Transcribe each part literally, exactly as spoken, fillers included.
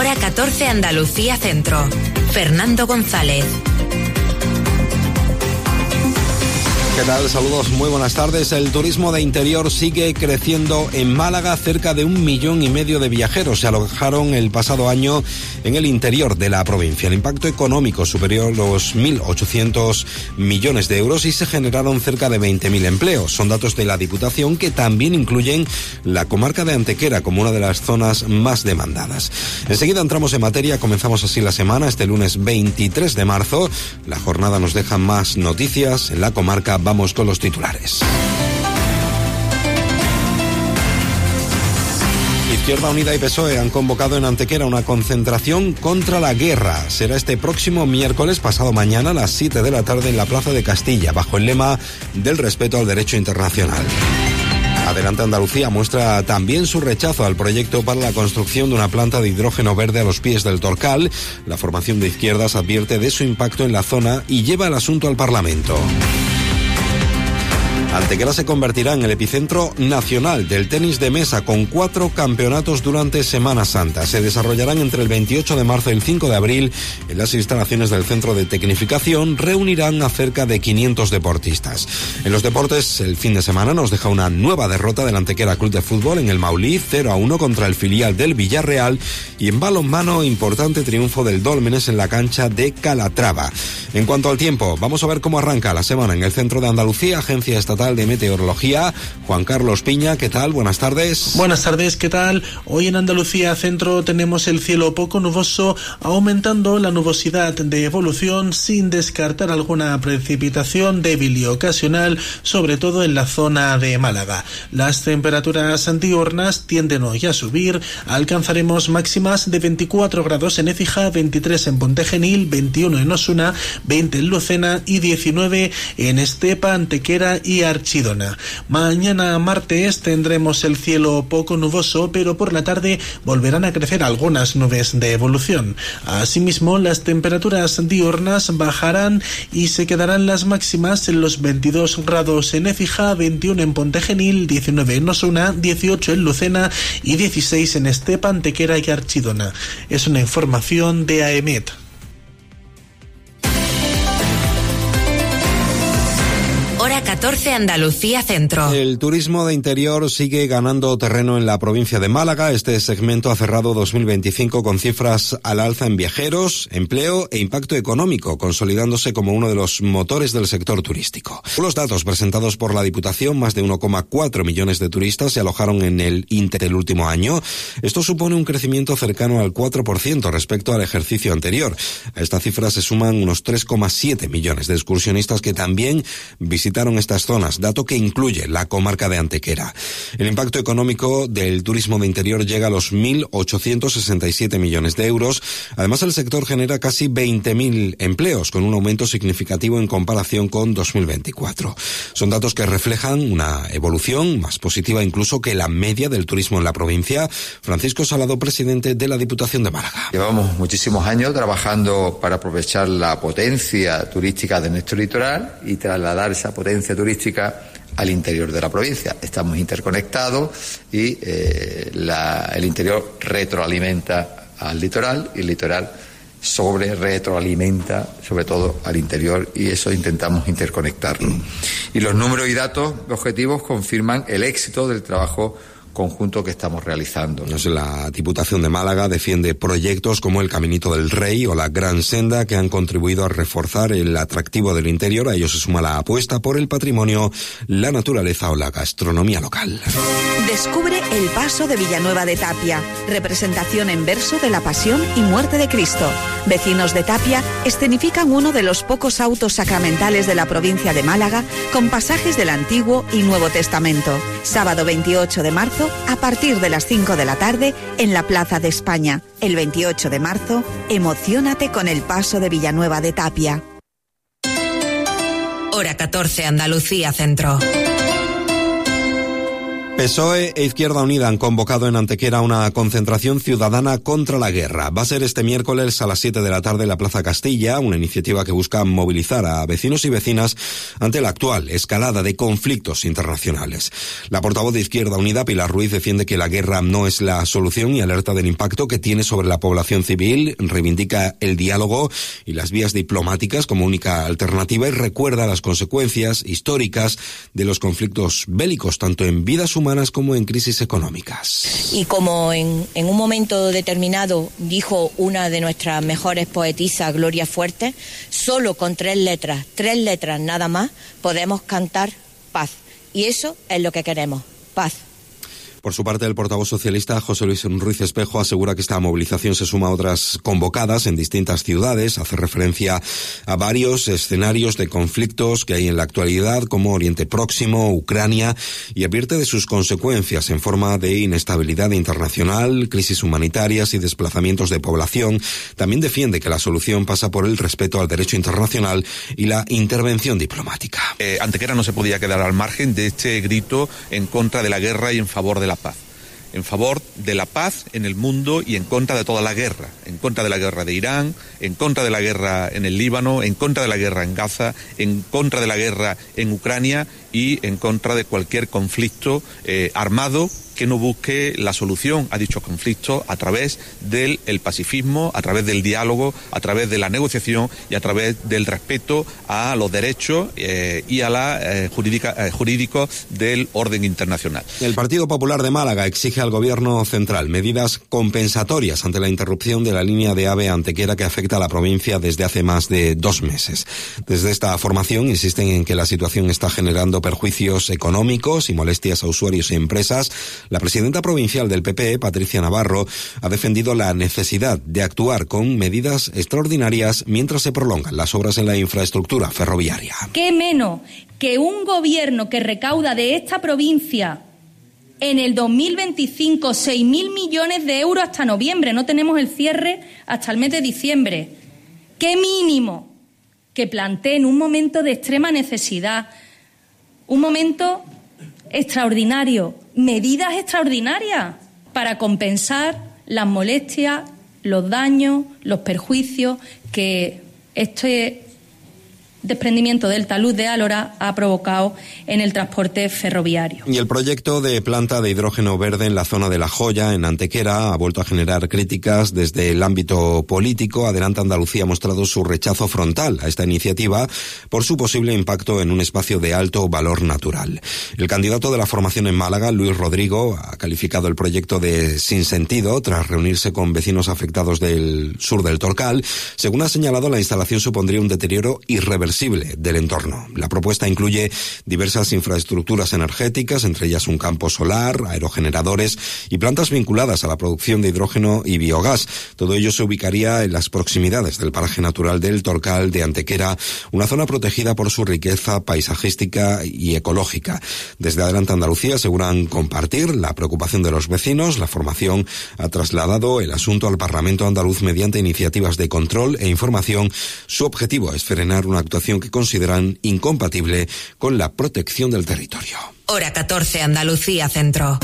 Hora catorce Andalucía Centro. Fernando González. ¿Qué tal? Saludos, muy buenas tardes. El turismo de interior sigue creciendo en Málaga. Cerca de un millón y medio de viajeros se alojaron el pasado año en el interior de la provincia. El impacto económico superó los mil ochocientos millones de euros y se generaron cerca de veinte mil empleos. Son datos de la Diputación que también incluyen la comarca de Antequera como una de las zonas más demandadas. Enseguida entramos en materia, comenzamos así la semana, este lunes veintitrés de marzo. La jornada nos deja más noticias en la comarca. Vamos con los titulares. Izquierda Unida y P S O E han convocado en Antequera una concentración contra la guerra. Será este próximo miércoles, pasado mañana, a las siete de la tarde en la Plaza de Castilla, bajo el lema del respeto al derecho internacional. Adelante Andalucía muestra también su rechazo al proyecto para la construcción de una planta de hidrógeno verde a los pies del Torcal. La formación de izquierdas advierte de su impacto en la zona y lleva el asunto al Parlamento. Antequera se convertirá en el epicentro nacional del tenis de mesa con cuatro campeonatos durante Semana Santa. Se desarrollarán entre el veintiocho de marzo y el cinco de abril en las instalaciones del Centro de Tecnificación. Reunirán a cerca de quinientos deportistas. En los deportes, el fin de semana nos deja una nueva derrota del Antequera Club de Fútbol en el Maulí, cero a uno contra el filial del Villarreal, y en balonmano, importante triunfo del Dólmenes en la cancha de Calatrava. En cuanto al tiempo, vamos a ver cómo arranca la semana en el centro de Andalucía, Agencia Estatal de Meteorología. Juan Carlos Piña, ¿qué tal? Buenas tardes. Buenas tardes, ¿qué tal? Hoy en Andalucía Centro tenemos el cielo poco nuboso, aumentando la nubosidad de evolución sin descartar alguna precipitación débil y ocasional, sobre todo en la zona de Málaga. Las temperaturas diurnas tienden hoy a subir, alcanzaremos máximas de veinticuatro grados en Écija, veintitrés en Pontegenil, veintiuno en Osuna, veinte en Lucena y diecinueve en Estepa, Antequera y Archidona. Mañana martes tendremos el cielo poco nuboso, pero por la tarde volverán a crecer algunas nubes de evolución. Asimismo, las temperaturas diurnas bajarán y se quedarán las máximas en los veintidós grados en Écija, veintiuno en Pontegenil, diecinueve en Osuna, dieciocho en Lucena y dieciséis en Estepa, Antequera y Archidona. Es una información de AEMET. Hora catorce Andalucía Centro. El turismo de interior sigue ganando terreno en la provincia de Málaga. Este segmento ha cerrado dos mil veinticinco con cifras al alza en viajeros, empleo e impacto económico, consolidándose como uno de los motores del sector turístico. Los datos presentados por la Diputación, más de uno coma cuatro millones de turistas se alojaron en el Inter del último año. Esto supone un crecimiento cercano al cuatro por ciento respecto al ejercicio anterior. A esta cifra se suman unos tres coma siete millones de excursionistas que también visitaron estas zonas, dato que incluye la comarca de Antequera. El impacto económico del turismo de interior llega a los mil ochocientos sesenta y siete millones de euros. Además, el sector genera casi veinte mil empleos, con un aumento significativo en comparación con dos mil veinticuatro. Son datos que reflejan una evolución más positiva incluso que la media del turismo en la provincia. Francisco Salado, presidente de la Diputación de Málaga. Llevamos muchísimos años trabajando para aprovechar la potencia turística de nuestro litoral y trasladar esa potencia turística al interior de la provincia. Estamos interconectados y eh, la, el interior retroalimenta al litoral y el litoral sobre retroalimenta sobre todo al interior, y eso intentamos interconectarlo. Y los números y datos objetivos confirman el éxito del trabajo conjunto que estamos realizando. La Diputación de Málaga defiende proyectos como el Caminito del Rey o la Gran Senda, que han contribuido a reforzar el atractivo del interior. A ello se suma la apuesta por el patrimonio, la naturaleza o la gastronomía local. Descubre el Paso de Villanueva de Tapia, representación en verso de la Pasión y Muerte de Cristo. Vecinos de Tapia escenifican uno de los pocos autos sacramentales de la provincia de Málaga, con pasajes del Antiguo y Nuevo Testamento. Sábado veintiocho de marzo, a partir de las cinco de la tarde, en la Plaza de España. El veintiocho de marzo, emociónate con el Paso de Villanueva de Tapia. Hora catorce Andalucía Centro. P S O E e Izquierda Unida han convocado en Antequera una concentración ciudadana contra la guerra. Va a ser este miércoles a las siete de la tarde en la Plaza Castilla, una iniciativa que busca movilizar a vecinos y vecinas ante la actual escalada de conflictos internacionales. La portavoz de Izquierda Unida, Pilar Ruiz, defiende que la guerra no es la solución y alerta del impacto que tiene sobre la población civil, reivindica el diálogo y las vías diplomáticas como única alternativa y recuerda las consecuencias históricas de los conflictos bélicos, tanto en vidas humanas humanas como en crisis económicas. Y como en, en un momento determinado dijo una de nuestras mejores poetisas, Gloria Fuertes, solo con tres letras, tres letras nada más, podemos cantar paz. Y eso es lo que queremos, paz. Por su parte, el portavoz socialista, José Luis Ruiz Espejo, asegura que esta movilización se suma a otras convocadas en distintas ciudades. Hace referencia a varios escenarios de conflictos que hay en la actualidad, como Oriente Próximo, Ucrania, y advierte de sus consecuencias en forma de inestabilidad internacional, crisis humanitarias y desplazamientos de población. También defiende que la solución pasa por el respeto al derecho internacional y la intervención diplomática. Eh, Antequera no se podía quedar al margen de este grito en contra de la guerra y en favor de la paz, en favor de la paz en el mundo y en contra de toda la guerra, en contra de la guerra de Irán, en contra de la guerra en el Líbano, en contra de la guerra en Gaza, en contra de la guerra en Ucrania y en contra de cualquier conflicto eh, armado que no busque la solución a dichos conflictos a través del el pacifismo, a través del diálogo, a través de la negociación y a través del respeto a los derechos eh, y a la eh, jurídica, eh, jurídico del orden internacional. El Partido Popular de Málaga exige al Gobierno central medidas compensatorias ante la interrupción de la línea de AVE Antequera que afecta a la provincia desde hace más de dos meses. Desde esta formación insisten en que la situación está generando perjuicios económicos y molestias a usuarios y empresas. La presidenta provincial del P P, Patricia Navarro, ha defendido la necesidad de actuar con medidas extraordinarias mientras se prolongan las obras en la infraestructura ferroviaria. ¿Qué menos que un gobierno que recauda de esta provincia en el dos mil veinticinco seis mil millones de euros hasta noviembre? No tenemos el cierre hasta el mes de diciembre. ¿Qué mínimo que planteen un momento de extrema necesidad, un momento extraordinario, medidas extraordinarias para compensar las molestias, los daños, los perjuicios que este desprendimiento del talud de Álora ha provocado en el transporte ferroviario. Y el proyecto de planta de hidrógeno verde en la zona de La Joya, en Antequera, ha vuelto a generar críticas desde el ámbito político. Adelante Andalucía ha mostrado su rechazo frontal a esta iniciativa por su posible impacto en un espacio de alto valor natural. El candidato de la formación en Málaga, Luis Rodrigo, ha calificado el proyecto de sinsentido tras reunirse con vecinos afectados del sur del Torcal. Según ha señalado, la instalación supondría un deterioro irreversible del entorno. La propuesta incluye diversas infraestructuras energéticas, entre ellas un campo solar, aerogeneradores y plantas vinculadas a la producción de hidrógeno y biogás. Todo ello se ubicaría en las proximidades del paraje natural del Torcal de Antequera, una zona protegida por su riqueza paisajística y ecológica. Desde Adelante Andalucía aseguran compartir la preocupación de los vecinos. La formación ha trasladado el asunto al Parlamento andaluz mediante iniciativas de control e información. Su objetivo es frenar una actuación que consideran incompatible con la protección del territorio. Hora catorce, Andalucía Centro.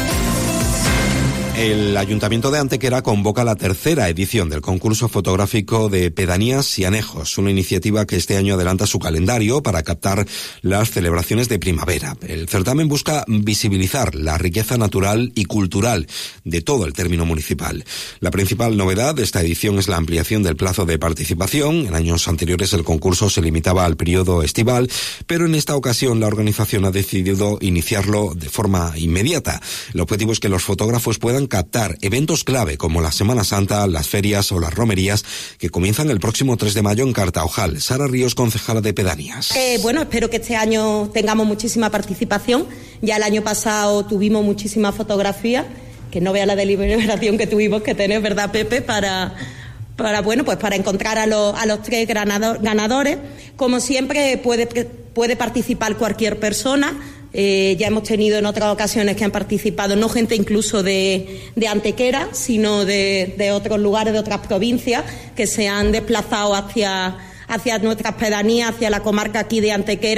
El Ayuntamiento de Antequera convoca la tercera edición del concurso fotográfico de Pedanías y Anejos, una iniciativa que este año adelanta su calendario para captar las celebraciones de primavera. El certamen busca visibilizar la riqueza natural y cultural de todo el término municipal. La principal novedad de esta edición es la ampliación del plazo de participación. En años anteriores el concurso se limitaba al periodo estival, pero en esta ocasión la organización ha decidido iniciarlo de forma inmediata. El objetivo es que los fotógrafos puedan captar eventos clave como la Semana Santa, las ferias o las romerías que comienzan el próximo tres de mayo en Cartaojal. Sara Ríos, concejala de Pedanías. Eh, bueno, espero que este año tengamos muchísima participación. Ya el año pasado tuvimos muchísima fotografía, que no vea la deliberación que tuvimos que tener, ¿verdad, Pepe?, para... para bueno pues para encontrar a los, a los tres ganadores. Como siempre puede, puede participar cualquier persona. Eh, ya hemos tenido en otras ocasiones que han participado no gente incluso de, de Antequera, sino de, de otros lugares, de otras provincias, que se han desplazado hacia, hacia nuestras pedanías, hacia la comarca aquí de Antequera,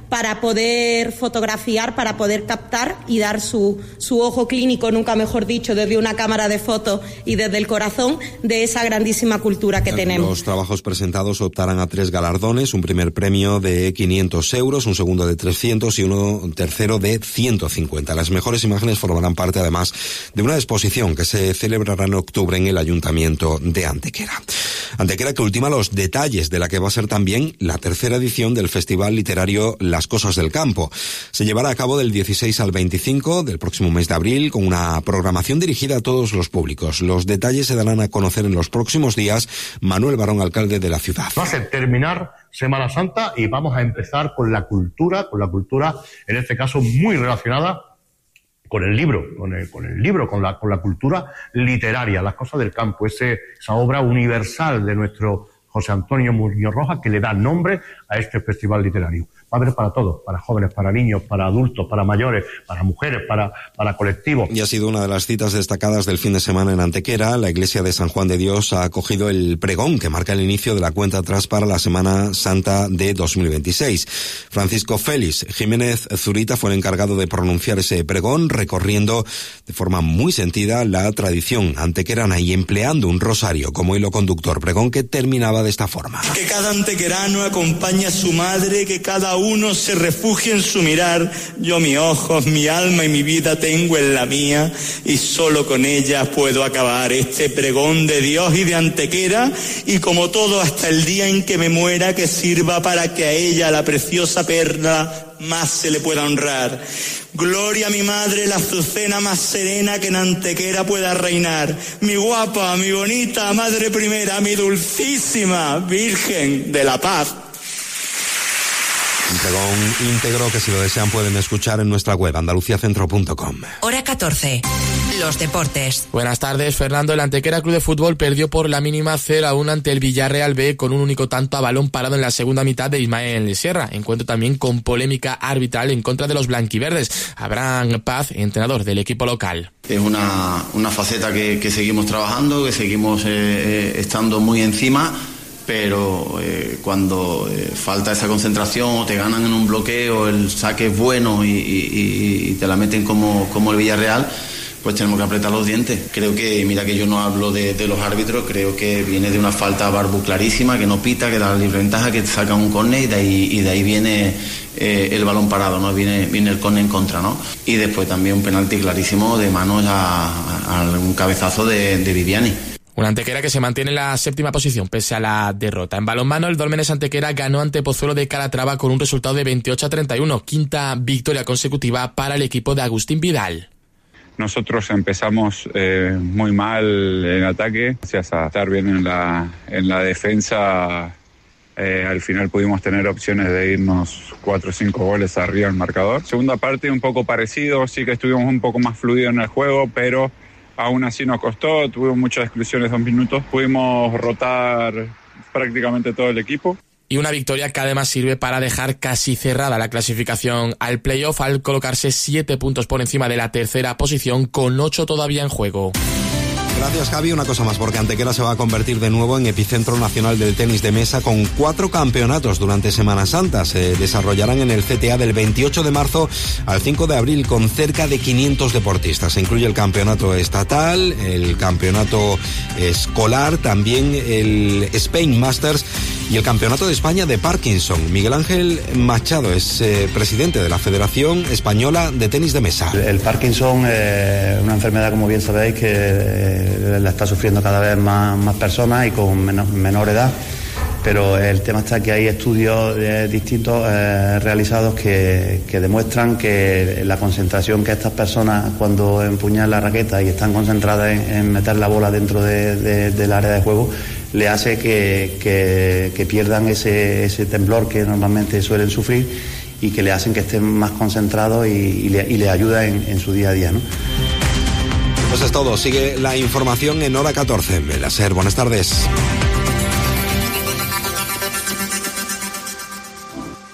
para poder fotografiar, para poder captar y dar su, su ojo clínico, nunca mejor dicho, desde una cámara de fotos y desde el corazón de esa grandísima cultura que tenemos. Los trabajos presentados optarán a tres galardones, un primer premio de quinientos euros, un segundo de trescientos y uno un tercero de ciento cincuenta. Las mejores imágenes formarán parte además de una exposición que se celebrará en octubre en el Ayuntamiento de Antequera. Antequera que ultima los detalles de la que va a ser también la tercera edición del Festival Literario Las Cosas del Campo. Se llevará a cabo del dieciséis al veinticinco del próximo mes de abril con una programación dirigida a todos los públicos. Los detalles se darán a conocer en los próximos días. Manuel Barón, alcalde de la ciudad. Va a ser terminar Semana Santa y vamos a empezar con la cultura, con la cultura en este caso muy relacionada con el libro, con el, con el libro, con la, con la cultura literaria, Las Cosas del Campo, ese, esa obra universal de nuestro José Antonio Muñoz Rojas que le da nombre a este festival literario. Va a haber para todos, para jóvenes, para niños, para adultos, para mayores, para mujeres, para, para colectivos. Y ha sido una de las citas destacadas del fin de semana en Antequera. La iglesia de San Juan de Dios ha acogido el pregón que marca el inicio de la cuenta atrás para la Semana Santa de dos mil veintiséis. Francisco Félix Jiménez Zurita fue el encargado de pronunciar ese pregón, recorriendo de forma muy sentida la tradición antequerana y empleando un rosario como hilo conductor. Pregón que terminaba de esta forma. Que cada antequerano acompañe a su madre, que cada uno se refugie en su mirar. Yo mis ojos, mi alma y mi vida tengo en la mía, y solo con ella puedo acabar este pregón de Dios y de Antequera, y como todo hasta el día en que me muera, que sirva para que a ella, la preciosa perla, más se le pueda honrar. Gloria a mi madre, la azucena más serena que en Antequera pueda reinar. Mi guapa, mi bonita, madre primera, mi dulcísima Virgen de la Paz. Un pregón íntegro que si lo desean pueden escuchar en nuestra web andaluciacentro punto com. Hora catorce. Los deportes. Buenas tardes, Fernando. El Antequera Club de Fútbol perdió por la mínima cero a uno ante el Villarreal B con un único tanto a balón parado en la segunda mitad de Ismael Sierra. Encuentro también con polémica arbitral en contra de los blanquiverdes. Abraham Paz, entrenador del equipo local. Es una, una faceta que, que seguimos trabajando, que seguimos eh, eh, estando muy encima, pero eh, cuando eh, falta esa concentración o te ganan en un bloqueo, el saque es bueno y, y, y te la meten como, como el Villarreal, pues tenemos que apretar los dientes. Creo que, mira que yo no hablo de, de los árbitros, creo que viene de una falta Barbu clarísima, que no pita, que da la libre ventaja, que saca un córner y de ahí, y de ahí viene eh, el balón parado, ¿no? Viene, viene el córner en contra, ¿no? Y después también un penalti clarísimo de manos a, a, a un cabezazo de, de Viviani. Una Antequera que se mantiene en la séptima posición pese a la derrota. En balonmano, el Dólmenes Antequera ganó ante Pozuelo de Calatrava con un resultado de veintiocho a treinta y uno, quinta victoria consecutiva para el equipo de Agustín Vidal. Nosotros empezamos eh, muy mal en ataque, gracias a estar bien en la, en la defensa. Eh, al final pudimos tener opciones de irnos cuatro o cinco goles arriba del marcador. Segunda parte un poco parecido, sí que estuvimos un poco más fluidos en el juego, pero aún así nos costó, tuvimos muchas exclusiones dos minutos, pudimos rotar prácticamente todo el equipo. Y una victoria que además sirve para dejar casi cerrada la clasificación al playoff al colocarse siete puntos por encima de la tercera posición con ocho todavía en juego. Gracias, Javi. Una cosa más, porque Antequera se va a convertir de nuevo en epicentro nacional del tenis de mesa con cuatro campeonatos durante Semana Santa. Se desarrollarán en el C T A del veintiocho de marzo al cinco de abril con cerca de quinientos deportistas. Se incluye el campeonato estatal, el campeonato escolar, también el Spain Masters y el campeonato de España de Parkinson. Miguel Ángel Machado es eh, presidente de la Federación Española de Tenis de Mesa. El, el Parkinson es eh, una enfermedad, como bien sabéis, que eh, la está sufriendo cada vez más, más personas y con menor, menor edad, pero el tema está que hay estudios eh, distintos eh, realizados que, que demuestran que la concentración que estas personas cuando empuñan la raqueta y están concentradas en, en meter la bola dentro de, de, del área de juego le hace que, que, que pierdan ese, ese temblor que normalmente suelen sufrir y que le hacen que estén más concentrados y, y, le, y le ayuda en, en su día a día, ¿no? Pues es todo. Sigue la información en hora catorce. Melaser, buenas tardes.